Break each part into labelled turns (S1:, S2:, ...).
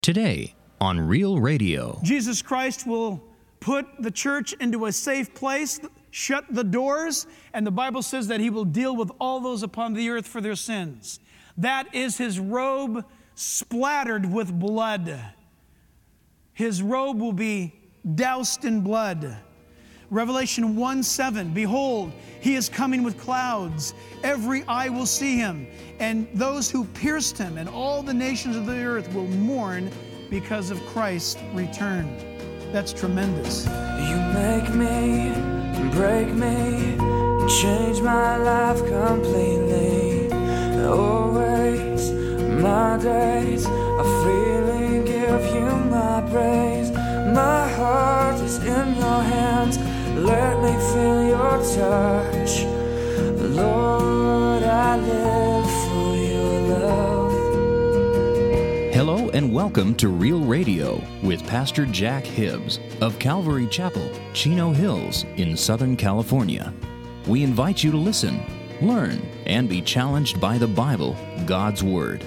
S1: Today on Real Radio.
S2: Jesus Christ will put the church into a safe place, shut the doors, and the Bible says that He will deal with all those upon the earth for their sins. That is His robe splattered with blood. His robe will be doused in blood. Revelation 1:7, behold, He is coming with clouds. Every eye will see Him, and those who pierced Him, and all the nations of the earth will mourn because of Christ's return. That's tremendous.
S3: You make me, break me, change my life completely. Always, my days are freely give You my praise. My heart is in Your hands. Let me feel Your touch. Lord, I live for Your love.
S1: Hello and welcome to Real Radio with Pastor Jack Hibbs of Calvary Chapel, Chino Hills in Southern California. We invite you to listen, learn, and be challenged by the Bible, God's Word.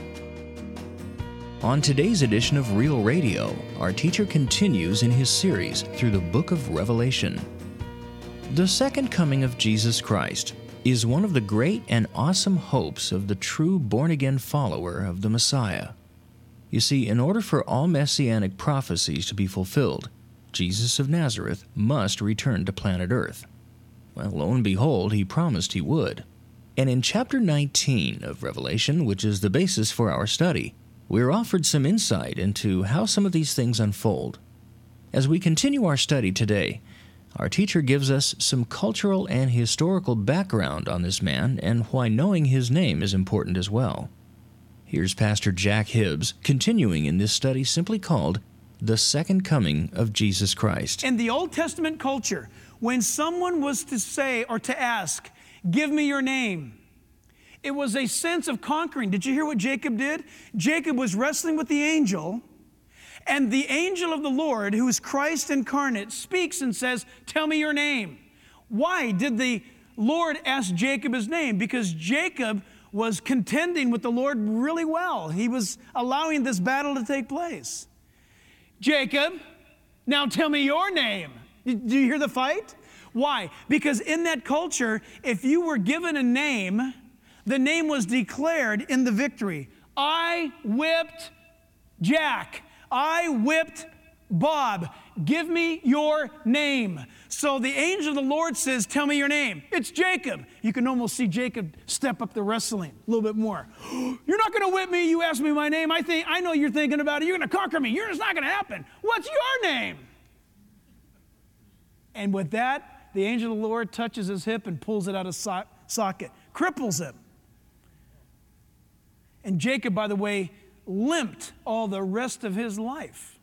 S1: On today's edition of Real Radio, our teacher continues in his series through the book of Revelation. The second coming of Jesus Christ is one of the great and awesome hopes of the true born-again follower of the Messiah. You see, in order for all messianic prophecies to be fulfilled, Jesus of Nazareth must return to planet Earth. Well, lo and behold, He promised He would. And in chapter 19 of Revelation, which is the basis for our study, we're offered some insight into how some of these things unfold. As we continue our study today, our teacher gives us some cultural and historical background on this man and why knowing his name is important as well. Here's Pastor Jack Hibbs continuing in this study simply called The Second Coming of Jesus Christ.
S2: In the Old Testament culture, when someone was to say or to ask, "Give me your name," it was a sense of conquering. Did you hear what Jacob did? Jacob was wrestling with the angel, and the angel of the Lord, who is Christ incarnate, speaks and says, "Tell me your name." Why did the Lord ask Jacob his name? Because Jacob was contending with the Lord really well. He was allowing this battle to take place. "Jacob, now tell me your name." Do you hear the fight? Why? Because in that culture, if you were given a name, the name was declared in the victory. I whipped Jack. I whipped Bob. Give me your name. So the angel of the Lord says, "Tell me your name." It's Jacob. You can almost see Jacob step up the wrestling a little bit more. "You're not going to whip me. You asked me my name. I know you're thinking about it. You're going to conquer me. It's not going to happen. What's your name?" And with that, the angel of the Lord touches his hip and pulls it out of socket, cripples him. And Jacob, by the way, limped all the rest of his life.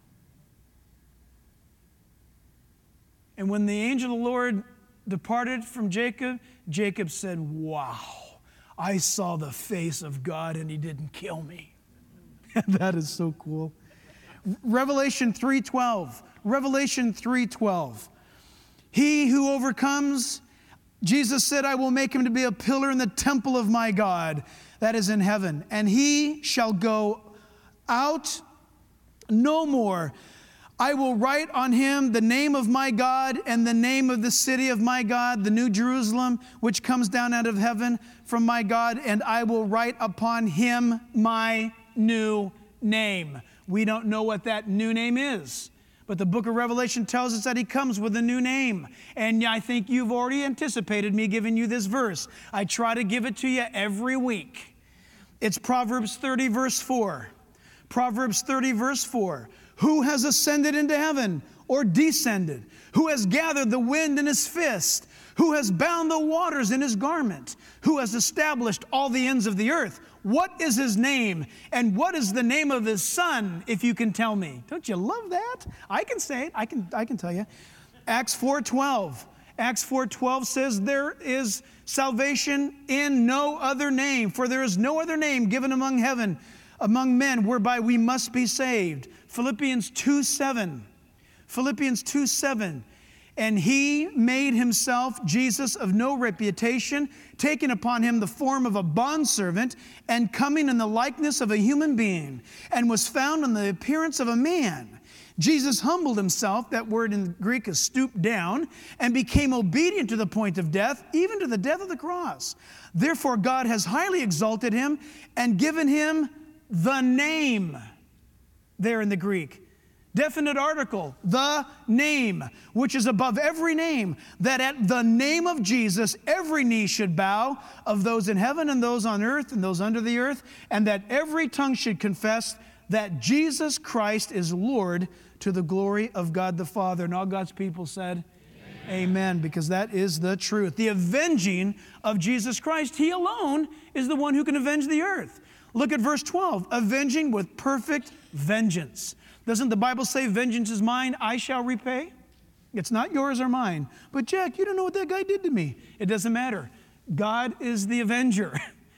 S2: And when the angel of the Lord departed from Jacob, Jacob said, "Wow, I saw the face of God and He didn't kill me." That is so cool. Revelation 3:12. Revelation 3:12. He who overcomes, Jesus said, I will make him to be a pillar in the temple of my God that is in heaven, and he shall go out no more. I will write on him the name of my God and the name of the city of my God, the new Jerusalem, which comes down out of heaven from my God, and I will write upon him my new name. We don't know what that new name is, but the book of Revelation tells us that he comes with a new name. And I think you've already anticipated me giving you this verse. I try to give it to you every week. It's Proverbs 30, verse 4. Proverbs 30, verse 4. Who has ascended into heaven or descended? Who has gathered the wind in his fist? Who has bound the waters in his garment? Who has established all the ends of the earth? What is his name? And what is the name of his son, if you can tell me? Don't you love that? I can say it. I can tell you. Acts 4:12. Acts 4:12 says, there is salvation in no other name, for there is no other name given among men, whereby we must be saved. Philippians 2:7. Philippians 2:7. And he made himself, Jesus, of no reputation, taking upon him the form of a bondservant, and coming in the likeness of a human being, and was found in the appearance of a man. Jesus humbled himself, that word in Greek is stooped down, and became obedient to the point of death, even to the death of the cross. Therefore God has highly exalted him and given him the name, there in the Greek. Definite article, the name, which is above every name, that at the name of Jesus every knee should bow, of those in heaven and those on earth and those under the earth, and that every tongue should confess that Jesus Christ is Lord, to the glory of God the Father. And all God's people said, Amen, because that is the truth. The avenging of Jesus Christ, he alone is the one who can avenge the earth. Look at verse 12, avenging with perfect vengeance. Doesn't the Bible say, vengeance is mine, I shall repay? It's not yours or mine. But Jack, you don't know what that guy did to me. It doesn't matter. God is the avenger.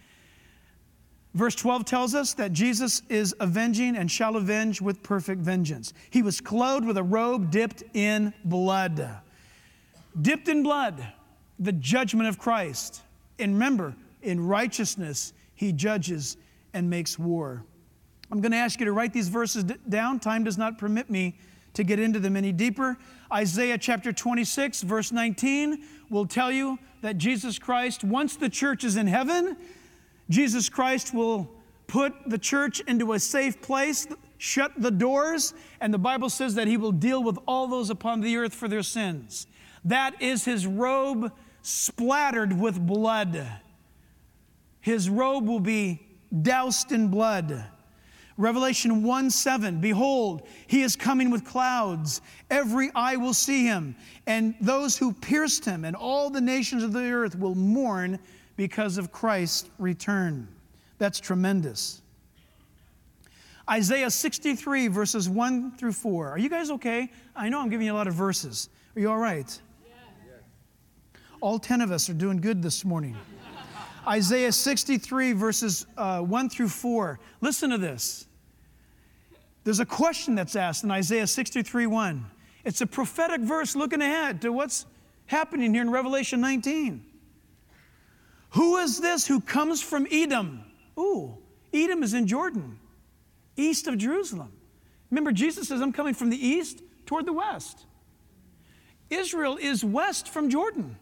S2: Verse 12 tells us that Jesus is avenging and shall avenge with perfect vengeance. He was clothed with a robe dipped in blood. Dipped in blood, the judgment of Christ. And remember, in righteousness, he judges and makes war. I'm going to ask you to write these verses down. Time does not permit me to get into them any deeper. Isaiah chapter 26, verse 19 will tell you that Jesus Christ, once the church is in heaven, Jesus Christ will put the church into a safe place, shut the doors, and the Bible says that he will deal with all those upon the earth for their sins. That is his robe splattered with blood. His robe will be doused in blood. Revelation 1:7, behold, he is coming with clouds. Every eye will see him, and those who pierced him, and all the nations of the earth will mourn because of Christ's return. That's tremendous. Isaiah 63, verses 1 through 4. Are you guys okay? I know I'm giving you a lot of verses. Are you all right? Yeah. All 10 of us are doing good this morning. Isaiah 63, verses 1 through 4. Listen to this. There's a question that's asked in Isaiah 63, 1. It's a prophetic verse looking ahead to what's happening here in Revelation 19. Who is this who comes from Edom? Ooh, Edom is in Jordan, east of Jerusalem. Remember, Jesus says, I'm coming from the east toward the west. Israel is west from Jordan.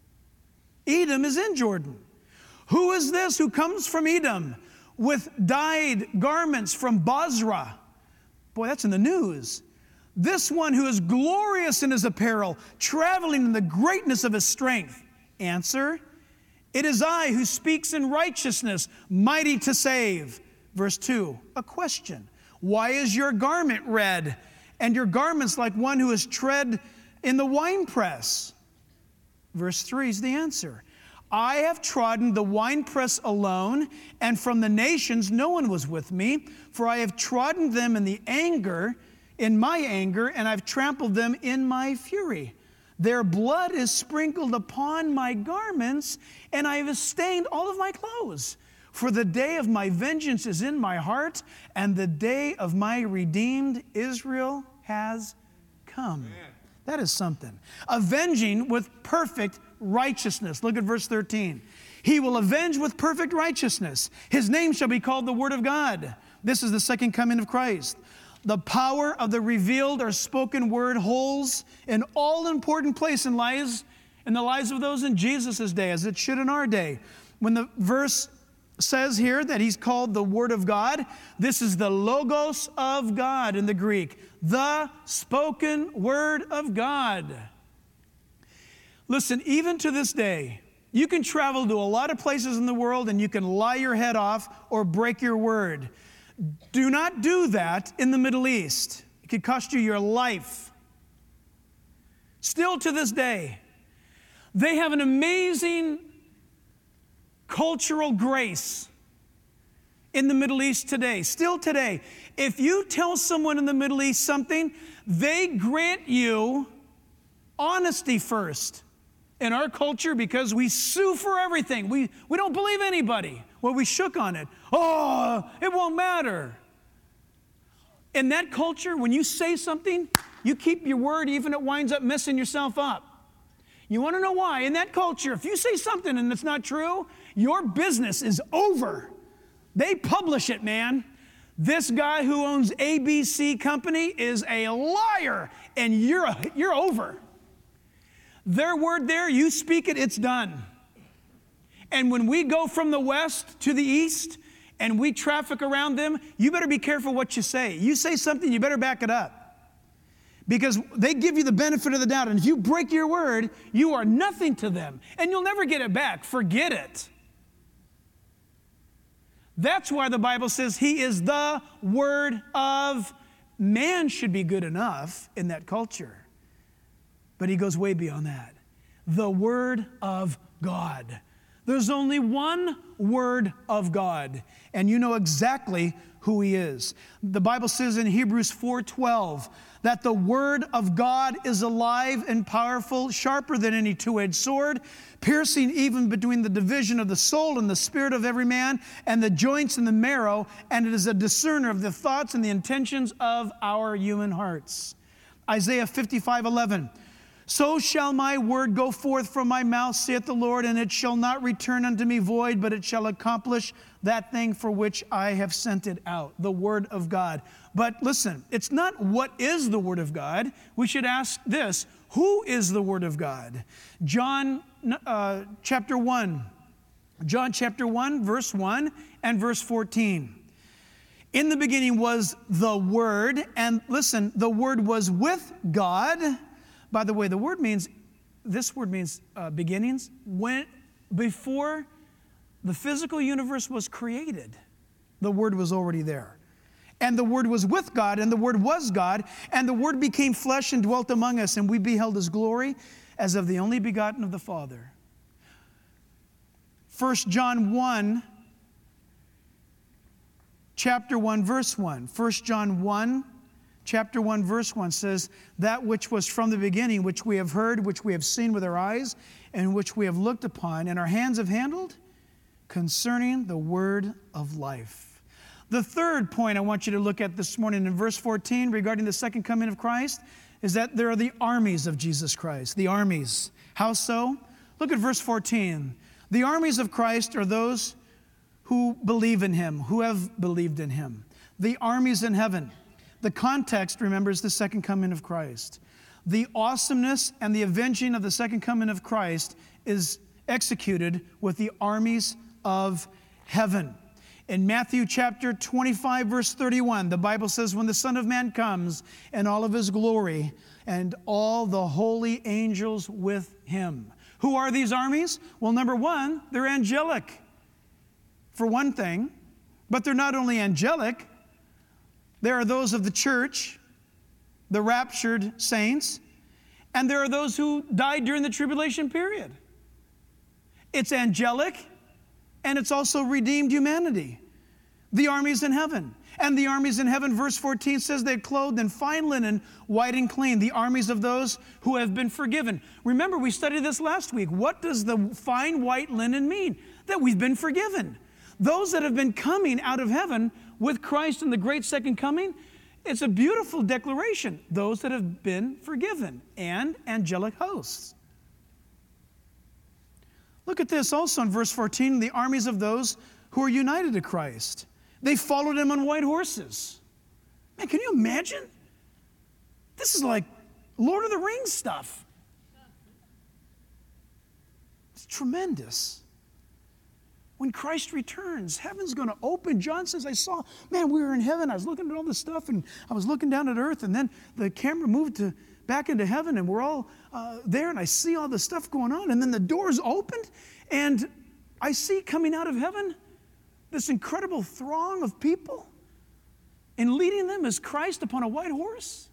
S2: Edom is in Jordan. Who is this who comes from Edom with dyed garments from Bozrah? Boy, that's in the news. This one who is glorious in his apparel, traveling in the greatness of his strength. Answer, it is I who speaks in righteousness, mighty to save. Verse 2, a question. Why is your garment red, and your garments like one who is tread in the winepress? Verse 3 is the answer. I have trodden the winepress alone, and from the nations no one was with me, for I have trodden them in my anger, and I've trampled them in my fury. Their blood is sprinkled upon my garments, and I have stained all of my clothes. For the day of my vengeance is in my heart, and the day of my redeemed Israel has come. Amen. That is something. Avenging with perfect righteousness. Look at verse 13. He will avenge with perfect righteousness. His name shall be called the Word of God. This is the second coming of Christ. The power of the revealed or spoken word holds an all-important place in the lives of those in Jesus' day, as it should in our day. When the verse says here that he's called the Word of God, this is the Logos of God in the Greek, the spoken Word of God. Listen, even to this day, you can travel to a lot of places in the world and you can lie your head off or break your word. Do not do that in the Middle East. It could cost you your life. Still to this day, they have an amazing cultural grace in the Middle East today. Still today, if you tell someone in the Middle East something, they grant you honesty first. In our culture, because we sue for everything. We don't believe anybody. Well, we shook on it. Oh, it won't matter. In that culture, when you say something, You keep your word even if it winds up messing yourself up. You want to know why? In that culture, if you say something and it's not true, your business is over. They publish it, man. This guy who owns ABC Company is a liar, and you're over. Their word there, you speak it, it's done. And when we go from the west to the east and we traffic around them, you better be careful what you say. You say something, you better back it up. Because they give you the benefit of the doubt. And if you break your word, you are nothing to them. And you'll never get it back. Forget it. That's why the Bible says he is the word of man. Should be good enough in that culture. But he goes way beyond that. The word of God. There's only one word of God. And you know exactly who he is. The Bible says in Hebrews 4:12 that the word of God is alive and powerful, sharper than any two-edged sword, piercing even between the division of the soul and the spirit of every man, and the joints and the marrow, and it is a discerner of the thoughts and the intentions of our human hearts. Isaiah 55:11. So shall my word go forth from my mouth, saith the Lord, and it shall not return unto me void, but it shall accomplish that thing for which I have sent it out, the word of God. But listen, it's not what is the word of God. We should ask this, who is the word of God? John chapter 1, verse 1 and verse 14. In the beginning was the Word, and listen, the Word was with God. By the way, this word means beginnings. Before the physical universe was created, the Word was already there. And the Word was with God, and the Word was God, and the Word became flesh and dwelt among us, and we beheld His glory as of the only begotten of the Father. 1 John 1, chapter 1, verse 1. 1 John 1, chapter 1, verse 1 says, that which was from the beginning, which we have heard, which we have seen with our eyes, and which we have looked upon, and our hands have handled, concerning the word of life. The third point I want you to look at this morning in verse 14 regarding the second coming of Christ is that there are the armies of Jesus Christ. The armies. How so? Look at verse 14. The armies of Christ are those who believe in Him, who have believed in Him. The armies in heaven. The context, remember, is the second coming of Christ. The awesomeness and the avenging of the second coming of Christ is executed with the armies of heaven. In Matthew chapter 25, verse 31, the Bible says, when the Son of Man comes in all of His glory and all the holy angels with Him. Who are these armies? Well, number one, they're angelic, for one thing. But they're not only angelic, there are those of the church, the raptured saints, and there are those who died during the tribulation period. It's angelic, and it's also redeemed humanity. The armies in heaven. And the armies in heaven, verse 14 says they're clothed in fine linen, white and clean. The armies of those who have been forgiven. Remember, we studied this last week. What does the fine white linen mean? That we've been forgiven. Those that have been coming out of heaven with Christ in the great second coming, it's a beautiful declaration. Those that have been forgiven, and angelic hosts. Look at this also in verse 14, the armies of those who are united to Christ. They followed Him on white horses. Man, can you imagine? This is like Lord of the Rings stuff. It's tremendous. When Christ returns, heaven's going to open. John says, we were in heaven. I was looking at all this stuff, and I was looking down at earth, and then the camera moved back into heaven, and we're all there, and I see all this stuff going on, and then the doors opened, and I see coming out of heaven this incredible throng of people, and leading them is Christ upon a white horse.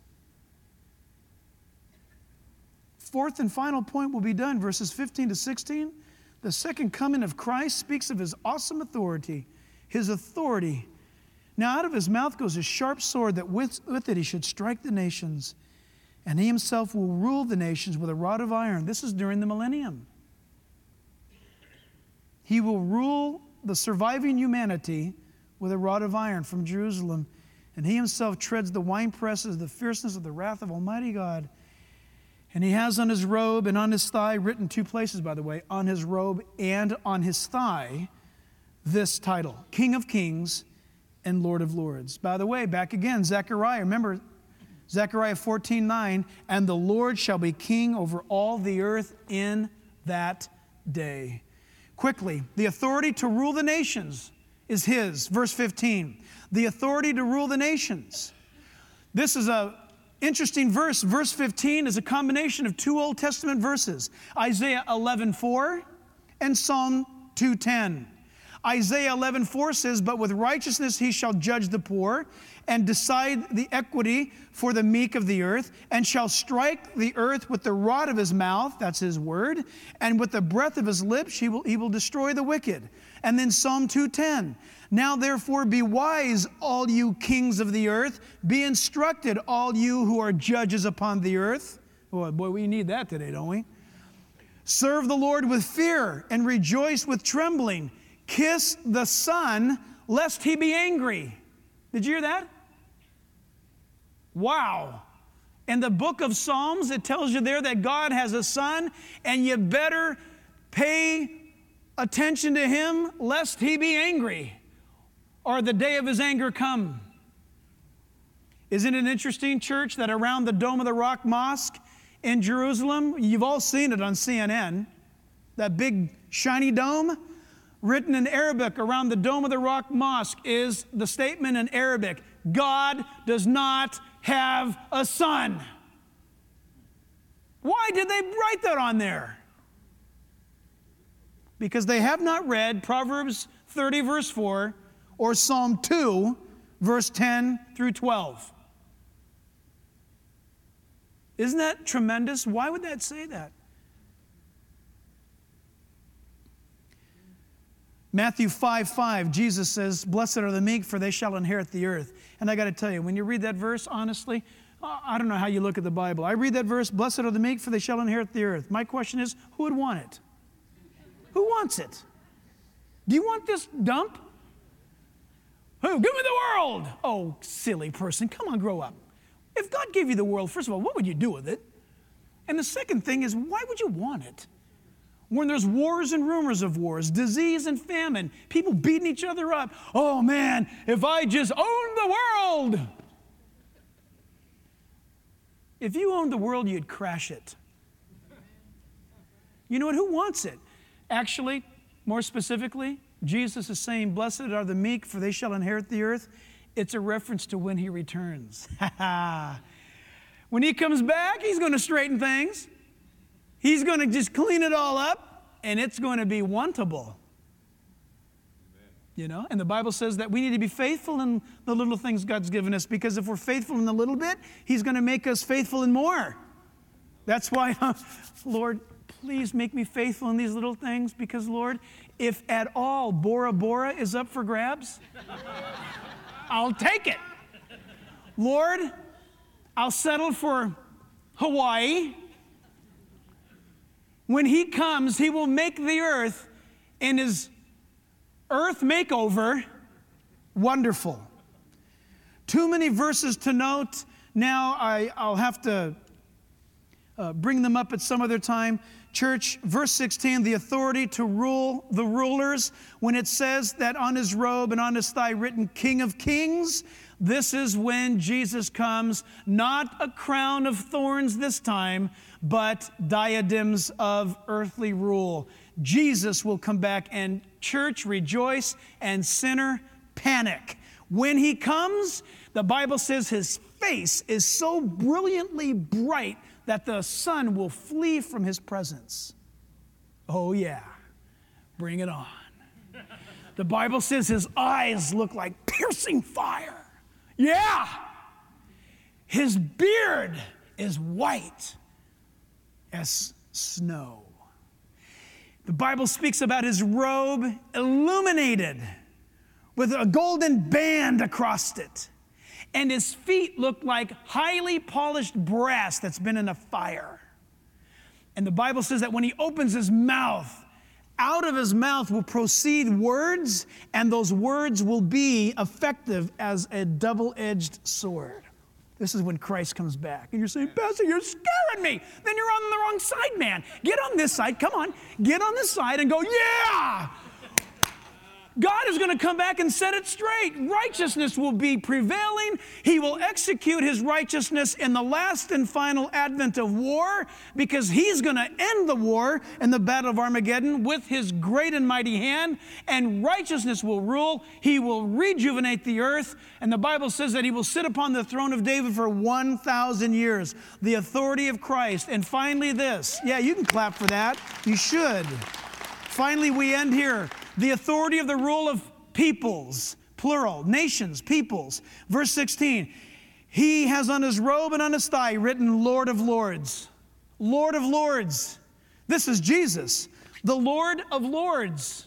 S2: Fourth and final point will be done, verses 15 to 16. The second coming of Christ speaks of His awesome authority. His authority. Now out of His mouth goes a sharp sword that with it He should strike the nations. And He Himself will rule the nations with a rod of iron. This is during the millennium. He will rule the surviving humanity with a rod of iron from Jerusalem. And he himself treads the winepresses of the fierceness of the wrath of Almighty God. And he has on his robe and on his thigh, written 2 places, by the way, on his robe and on his thigh, this title, King of Kings and Lord of Lords. By the way, back again, Zechariah, remember, Zechariah 14:9, and the Lord shall be king over all the earth in that day. Quickly, the authority to rule the nations is his. Verse 15, the authority to rule the nations. This is a interesting verse. Verse 15 is a combination of 2 Old Testament verses, Isaiah 11:4 and Psalm 2:10. Isaiah 11:4 says, but with righteousness he shall judge the poor and decide the equity for the meek of the earth, and shall strike the earth with the rod of his mouth, that's his word, and with the breath of his lips he will destroy the wicked. And then Psalm 2:10, now therefore be wise, all you kings of the earth, be instructed, all you who are judges upon the earth. Boy, we need that today, don't we? Serve the Lord with fear and rejoice with trembling. Kiss the Son, lest he be angry. Did you hear that? Wow. In the book of Psalms, it tells you there that God has a son, and you better pay attention to him, lest he be angry, or the day of his anger come. Isn't it interesting, church, that around the Dome of the Rock Mosque in Jerusalem, you've all seen it on CNN, that big shiny dome? Written in Arabic around the Dome of the Rock Mosque is the statement in Arabic, God does not have a son. Why did they write that on there? Because they have not read Proverbs 30 verse 4 or Psalm 2 verse 10 through 12. Isn't that tremendous? Why would that say that? Matthew 5:5, Jesus says, blessed are the meek, for they shall inherit the earth. And I got to tell you, when you read that verse, honestly, I don't know how you look at the Bible. I read that verse, blessed are the meek, for they shall inherit the earth. My question is, who would want it? Who wants it? Do you want this dump? Who? Give me the world. Oh, silly person, come on, grow up. If God gave you the world, first of all, what would you do with it? And the second thing is, why would you want it? When there's wars and rumors of wars, disease and famine, people beating each other up. Oh man, if I just owned the world. If you owned the world, you'd crash it. You know what? Who wants it? Actually, more specifically, Jesus is saying, blessed are the meek, for they shall inherit the earth. It's a reference to when he returns. When he comes back, he's going to straighten things. He's going to just clean it all up, and it's going to be wantable. Amen. You know, and the Bible says that we need to be faithful in the little things God's given us, because if we're faithful in the little bit, he's going to make us faithful in more. That's why, Lord, please make me faithful in these little things, because, Lord, if at all Bora Bora is up for grabs, I'll take it. Lord, I'll settle for Hawaii. When he comes, he will make the earth in his earth makeover wonderful. Too many verses to note. Now I'll have to bring them up at some other time. Church, verse 16, the authority to rule the rulers. When it says that on his robe and on his thigh written King of Kings, this is when Jesus comes, not a crown of thorns this time, but diadems of earthly rule. Jesus will come back, and church, rejoice, and sinner, panic. When he comes, the Bible says his face is so brilliantly bright that the sun will flee from his presence. Oh yeah, bring it on. The Bible says his eyes look like piercing fire. Yeah. His beard is white as snow. The Bible speaks about his robe illuminated with a golden band across it. And his feet look like highly polished brass that's been in a fire. And the Bible says that when he opens his mouth, out of his mouth will proceed words, and those words will be effective as a double-edged sword. This is when Christ comes back. And you're saying, Pastor, you're scaring me. Then you're on the wrong side, man. Get on this side. Come on. Get on this side and go, yeah! God is going to come back and set it straight. Righteousness will be prevailing. He will execute his righteousness in the last and final advent of war, because he's going to end the war in the battle of Armageddon with his great and mighty hand, and righteousness will rule. He will rejuvenate the earth, and the Bible says that he will sit upon the throne of David for 1,000 years. The authority of Christ. And finally this. Yeah, you can clap for that. You should. Finally, we end here. The authority of the rule of peoples, plural, nations, peoples. Verse 16, he has on his robe and on his thigh written Lord of Lords. Lord of Lords. This is Jesus, the Lord of Lords.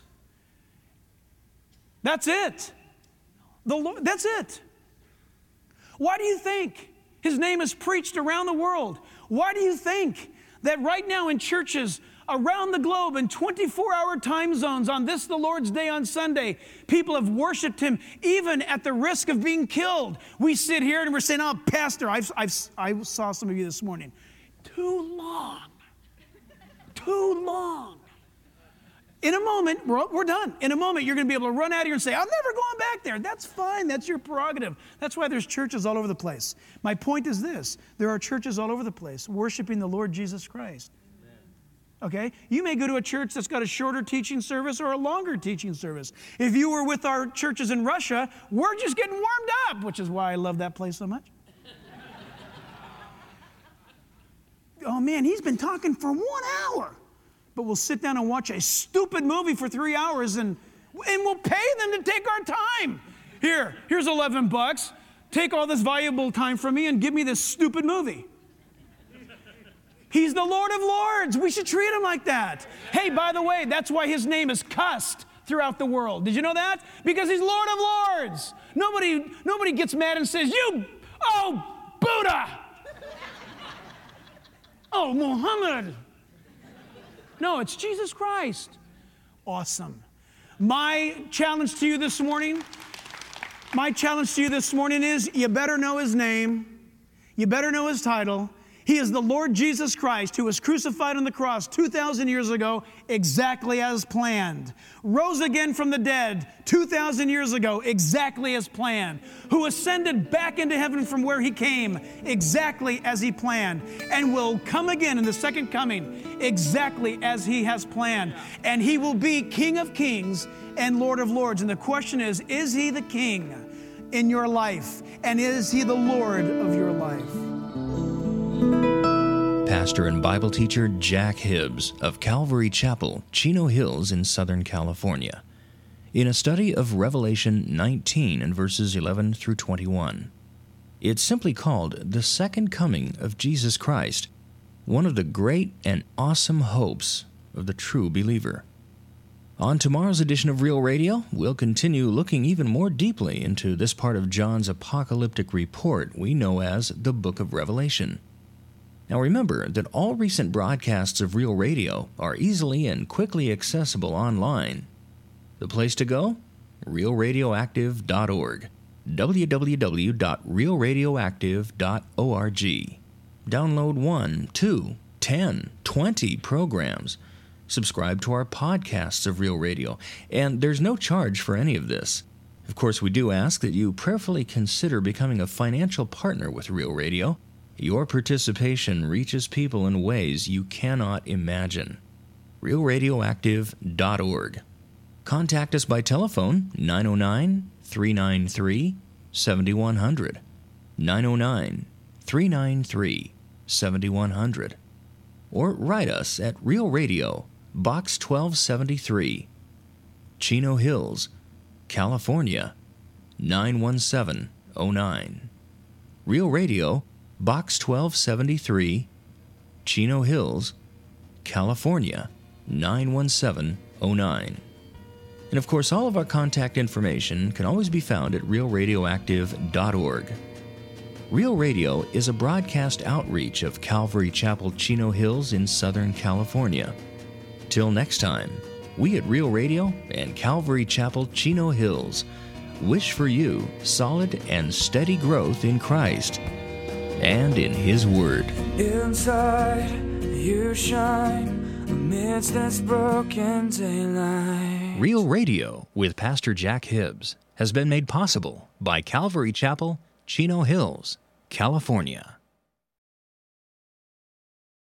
S2: That's it. The Lord, that's it. Why do you think his name is preached around the world? Why do you think that right now in churches around the globe in 24-hour time zones on this, the Lord's Day on Sunday, people have worshiped him even at the risk of being killed? We sit here and we're saying, oh, Pastor, I saw some of you this morning. Too long. Too long. In a moment, we're done. In a moment, you're going to be able to run out of here and say, I'm never going back there. That's fine. That's your prerogative. That's why there's churches all over the place. My point is this. There are churches all over the place worshiping the Lord Jesus Christ. Okay? You may go to a church that's got a shorter teaching service or a longer teaching service. If you were with our churches in Russia, we're just getting warmed up, which is why I love that place so much. Oh, man, he's been talking for 1 hour. But we'll sit down and watch a stupid movie for 3 hours, and we'll pay them to take our time. Here's $11. Take all this valuable time from me and give me this stupid movie. He's the Lord of Lords. We should treat him like that. Hey, by the way, that's why his name is cussed throughout the world. Did you know that? Because he's Lord of Lords. Nobody gets mad and says, oh, Buddha. Oh, Muhammad. No, it's Jesus Christ. Awesome. My challenge to you this morning is you better know his name. You better know his title. He is the Lord Jesus Christ, who was crucified on the cross 2,000 years ago, exactly as planned. Rose again from the dead 2,000 years ago, exactly as planned. Who ascended back into heaven from where he came, exactly as he planned. And will come again in the second coming, exactly as he has planned. And he will be King of Kings and Lord of Lords. And the question is he the King in your life? And is he the Lord of your life?
S1: Pastor and Bible teacher Jack Hibbs of Calvary Chapel, Chino Hills in Southern California, in a study of Revelation 19 and verses 11 through 21. It's simply called The Second Coming of Jesus Christ, one of the great and awesome hopes of the true believer. On tomorrow's edition of Real Radio, we'll continue looking even more deeply into this part of John's apocalyptic report we know as the Book of Revelation. Now remember that all recent broadcasts of Real Radio are easily and quickly accessible online. The place to go? realradioactive.org. www.realradioactive.org. Download 1, 2, 10, 20 programs. Subscribe to our podcasts of Real Radio, and there's no charge for any of this. Of course, we do ask that you prayerfully consider becoming a financial partner with Real Radio. Your participation reaches people in ways you cannot imagine. realradioactive.org. Contact us by telephone 909-393-7100. 909-393-7100. Or write us at Real Radio, Box 1273, Chino Hills, California, 91709. Real Radio, Box 1273, Chino Hills, California, 91709. And of course, all of our contact information can always be found at realradioactive.org. Real Radio is a broadcast outreach of Calvary Chapel, Chino Hills in Southern California. Till next time, We at Real Radio and Calvary Chapel, Chino Hills, wish for you solid and steady growth in Christ and in His Word.
S3: Inside you shine amidst this broken daylight.
S1: Real Radio with Pastor Jack Hibbs has been made possible by Calvary Chapel, Chino Hills, California.